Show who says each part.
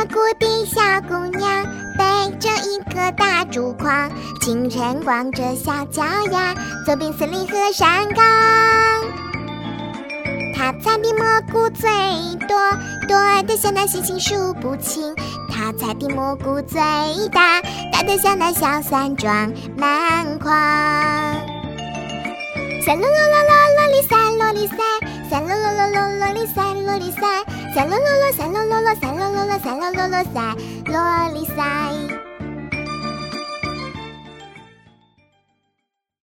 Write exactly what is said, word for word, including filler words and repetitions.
Speaker 1: 谷的小姑娘，背着一个大竹筐，清晨光着小脚丫，走遍森林和山岗。她采的蘑菇最多，多得像那星星数不清。她采的蘑菇最大，大得像那小山庄满筐。赛罗罗罗罗罗里赛罗里赛，赛罗罗罗罗罗里赛罗里赛，赛罗罗罗赛罗罗罗赛罗罗罗赛罗罗罗赛罗里赛。